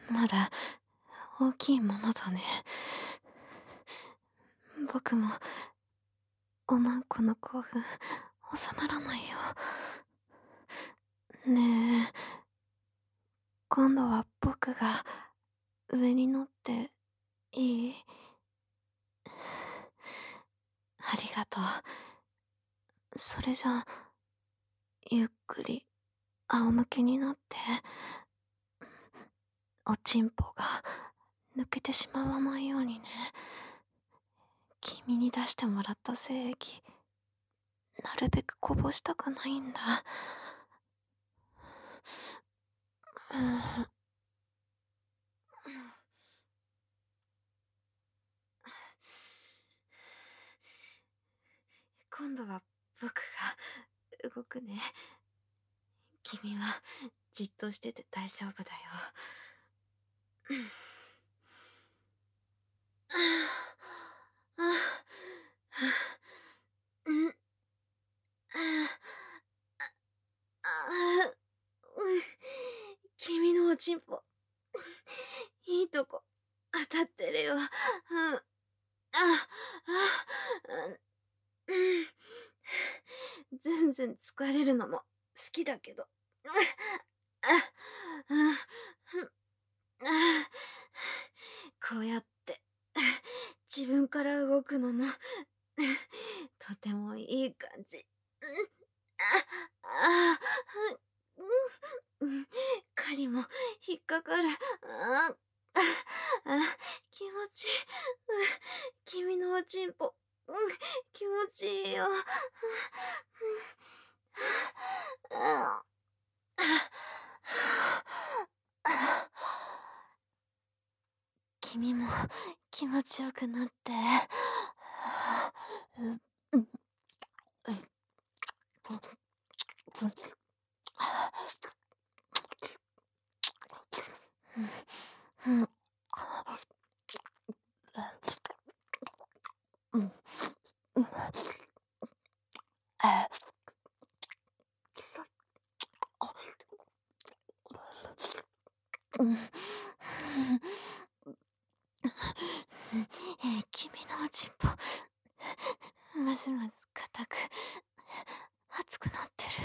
まだ大きいままだね。僕もおまんこの興奮収まらないよ。ねえ、今度は僕が上に乗っていい？ありがとう。それじゃあ、ゆっくり仰向けになって、おちんぽが抜けてしまわないようにね。君に出してもらった精液、なるべくこぼしたくないんだ。うん。今度は僕が動くね。君はじっとしてて大丈夫だよ。君のおちんぽ、いいとこ当たってるよ。ずんずん疲れるのも好きだけど。こうやって自分から動くのもとてもいい感じ。狩りも引っかかる。気持ちいい。君のおちんぽ、気持ちいいよ。君も気持ちよくなって。君のおちんぽ、ますます硬く熱くなってる。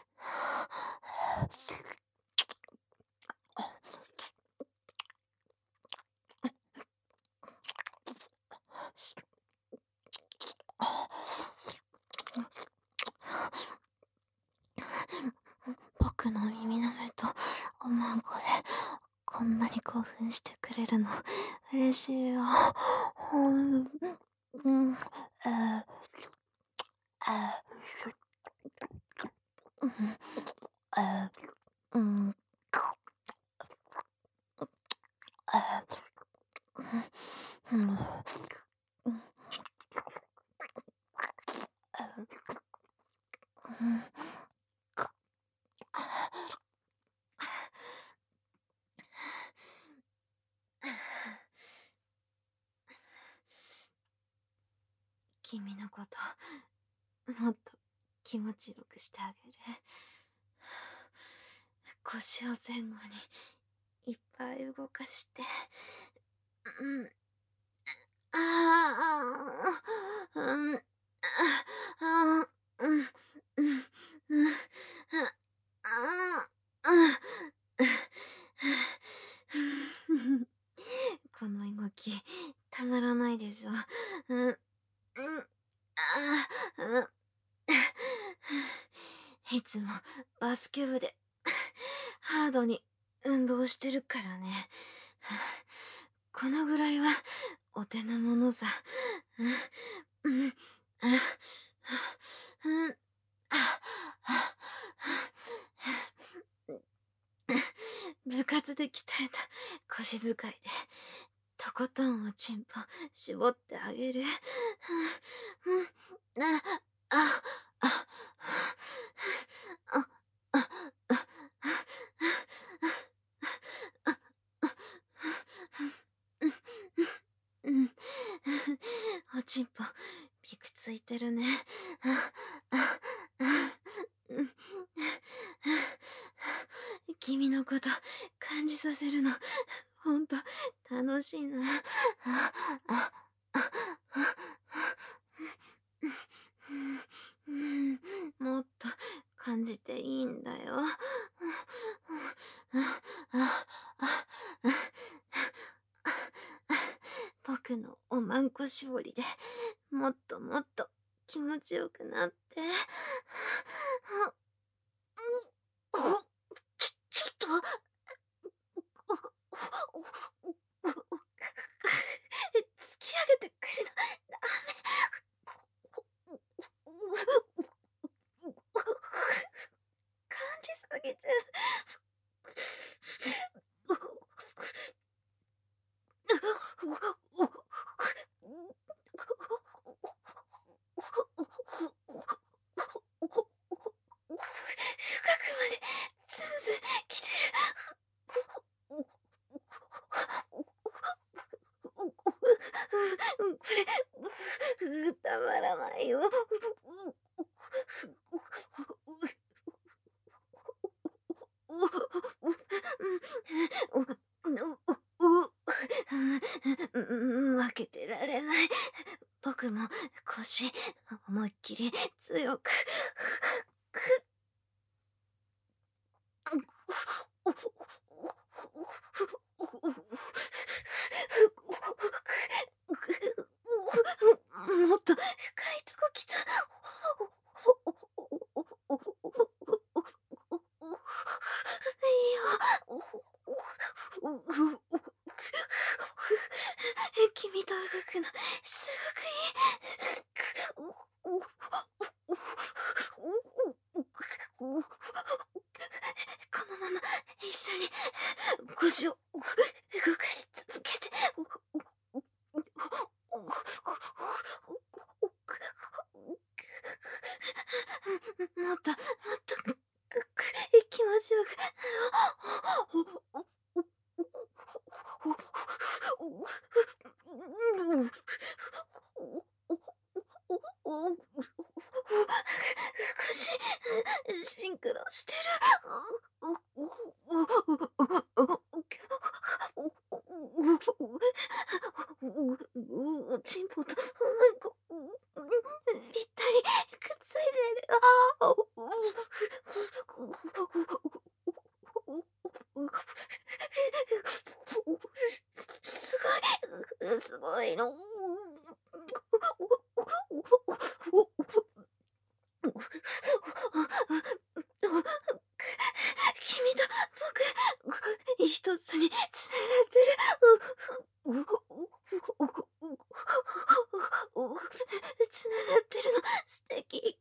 僕の耳の目とおまんこでこんなに興奮してくれるの嬉しいよ。君のこともっと気持ちよくしてあげる。腰を前後にいっぱい動かして。ああ、この動きたまらないでしょ。いつもバスケ部でハードに運動してるからね。このぐらいはお手の物さ。部活で鍛えた腰使いでとことんおちんぽ絞ってあげる。おちんぽびくついてるね。君のこと感じさせるのほしいな。あ、あ、あ、あ、うん、もっと感じていいんだよ。僕のおまんこ絞りでもっともっと気持ちよくなって。ちょっと。突き上げてくるの。感じすぎちゃ深くまでズンズン来てる。これ、たまらないよ。負けてられない。僕も腰思いっきり強く。もっと深いとこ来た。いいよ。君と動くのすごくいい。このまま一緒に腰を動かし続けて。もっともっと気持ちよくなろう。腰シンクロしてる。チンポとぴったりくっついてる。すごい、すごいの。君と僕、一つにつながってる。つながってるの素敵。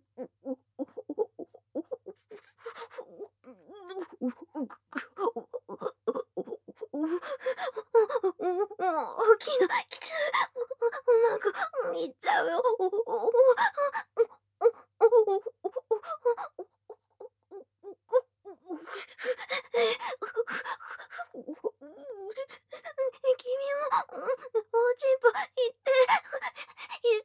大きいの来ちゃう。なんかいっちゃうよ。君も、おちんぽ行って、行って。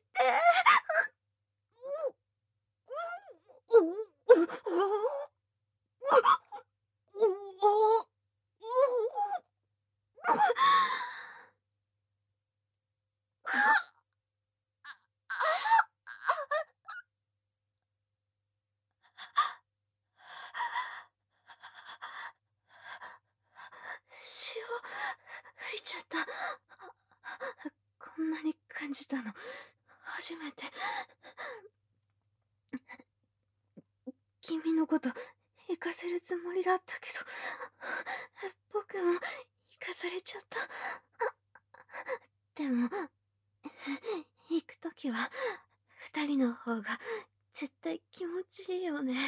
潮吹いちゃった。こんなに感じたの初めて。君のこと行かせるつもりだったけど、僕も行かされちゃった。でも行くときは二人の方が絶対気持ちいいよね。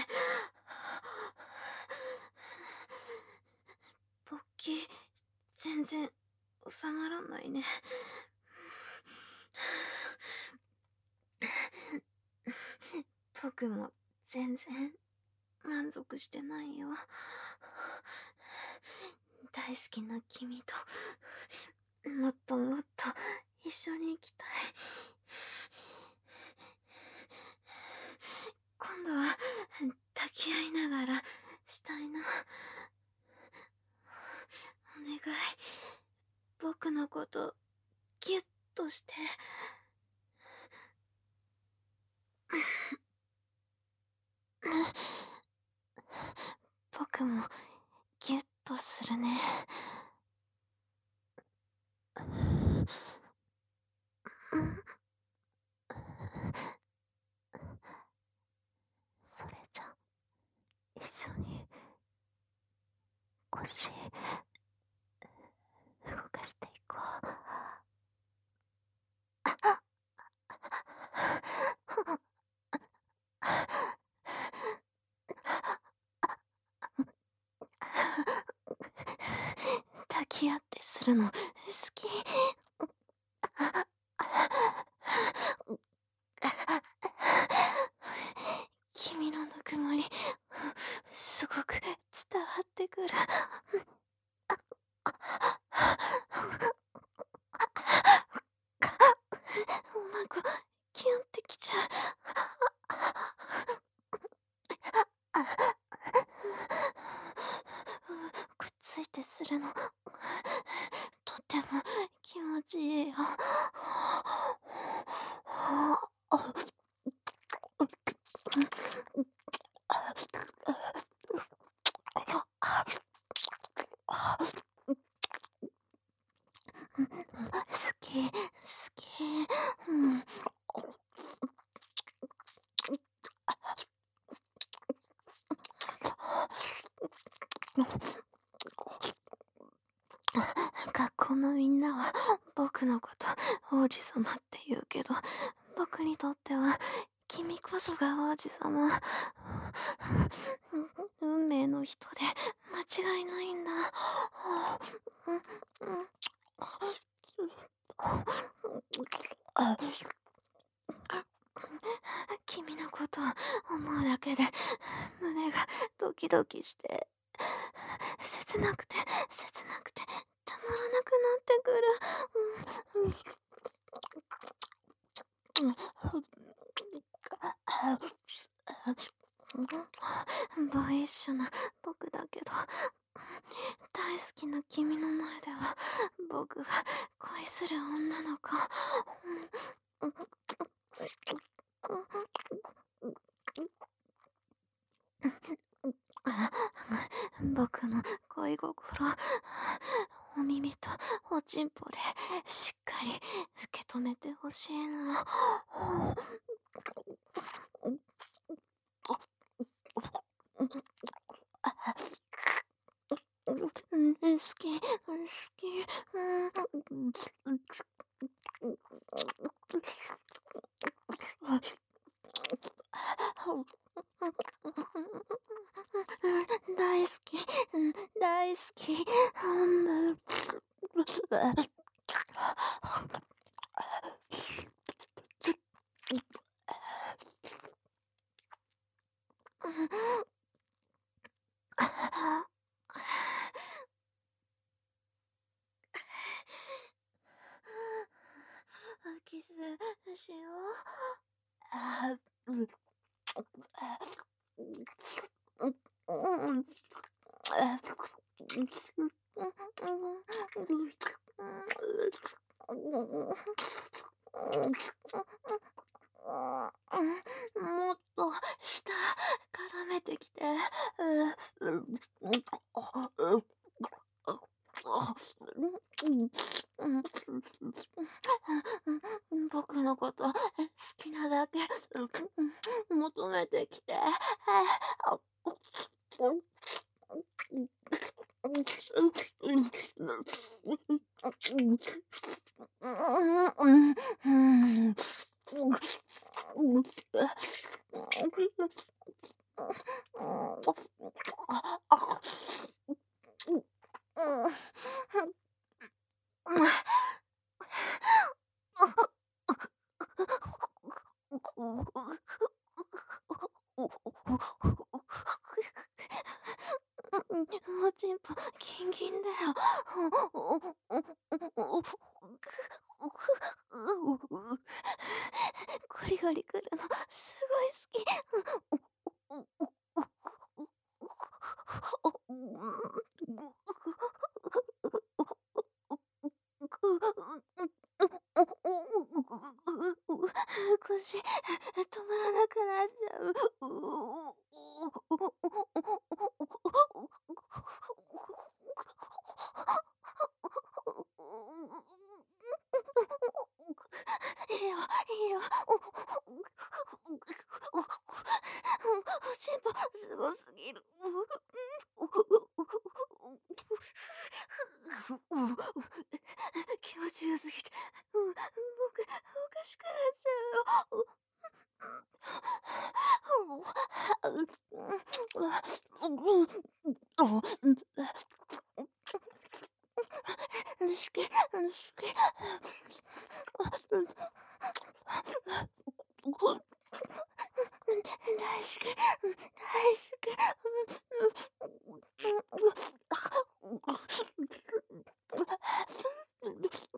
勃起全然収まらないね。僕も全然満足してないよ。大好きな君ともっともっと一緒に行きたい。今度は抱き合いながらしたいな。お願い、僕のことギュッとして。僕もギュッとするね。それじゃ一緒に腰動かしていこう。抱き合ってするの好き。君のぬくもりすごく伝わってくる。おまごキュンってきちゃう。くっついてするのとっても気持ちいいよ。好き好き。うん。学校のみんなは僕のこと王子様って言うけど、僕にとっては君こそが王子様。運命の人で間違いないんだ。君のことを思うだけで胸がドキドキして切なくて切なくてたまらなくなってくる。ボーイッシュな僕だけど大好きな君の前では僕が恋する女の子。僕の恋心お耳とおちんぽでしっかり受け止めてほしいの。好き好き。大好き大好き。キスしよう。もっと舌絡めてきて。僕のこと好きなだけ求めてきて。おちんぽギンギンだよ。ゴリゴリくるのすごい好き。 し、止まらなくなっちゃう。いいよ、いいよ。おしんぽすごすぎる。気持ちよすぎて、僕、おかしくなっちゃうよ。大好き、大好き。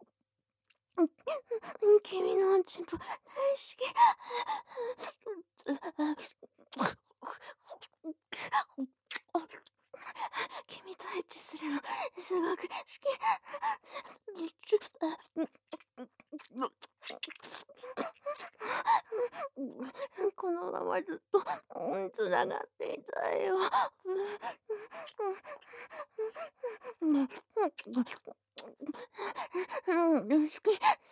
君のおんちんぽ大好き。君とエッチするのすごく好き。このままずっと、つながっていたいよ。好き、好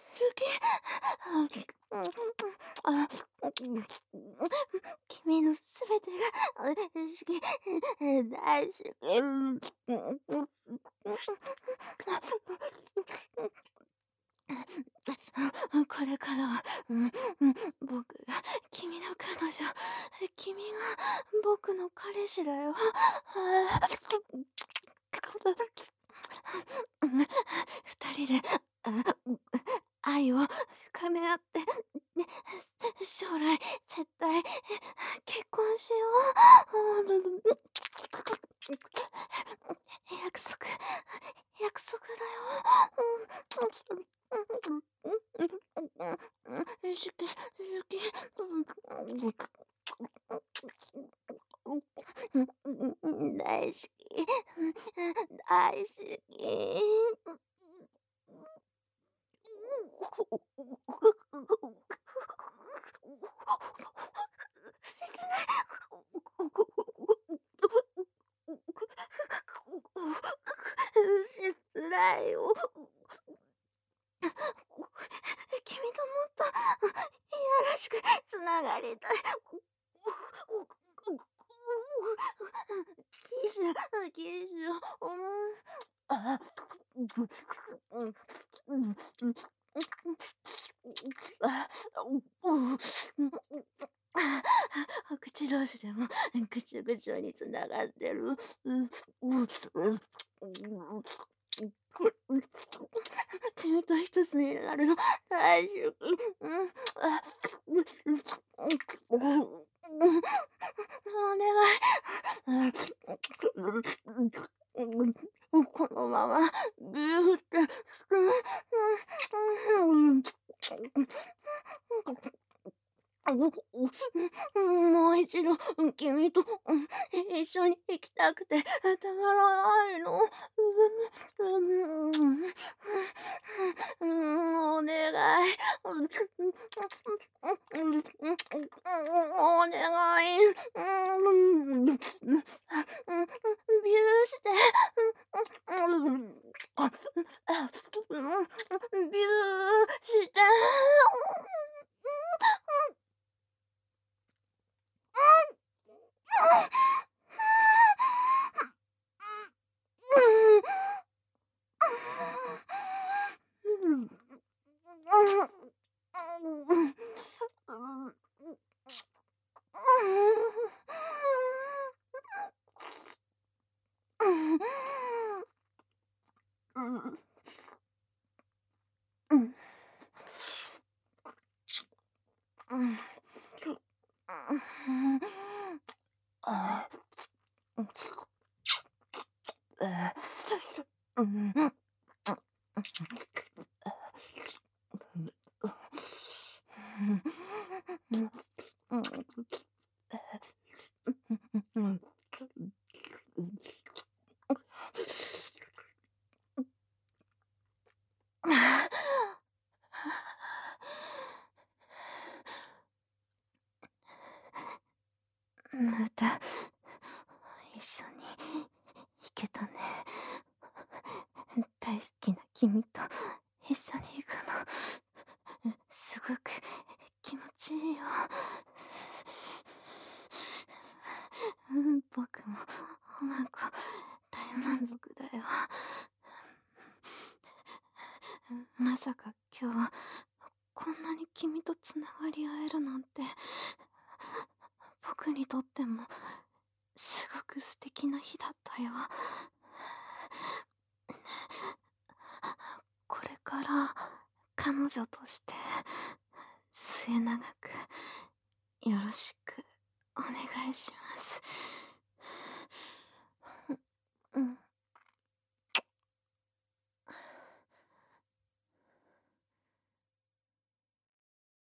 き。君のすべてが好き、大好き。これからは、僕が君の彼女、君が僕の彼氏だよ。二人で愛を深め合って、将来絶対結婚しよう。約束、約束だよ。好き、好き。大好き、大好き。切ない。切ないよ。君ともっといやらしくつながりたい。キス、キス、あ、口同士でもぐちゅぐちゅにつながってる。君と一つになるの大丈夫。お願い。このままギューって。もう一度君と一緒に行きたくてたまらないの。お願い。お願い。ビューして。ビューして。 また一緒に行けたね。大好きな君と一緒に行くの、すごく気持ちいいよ。僕もおまんこ大満足だよ。まさか今日こんなに君とつながり合えるなんて、僕にとってもすごく素敵な日だったよ。これから彼女として末永くよろしくお願いします。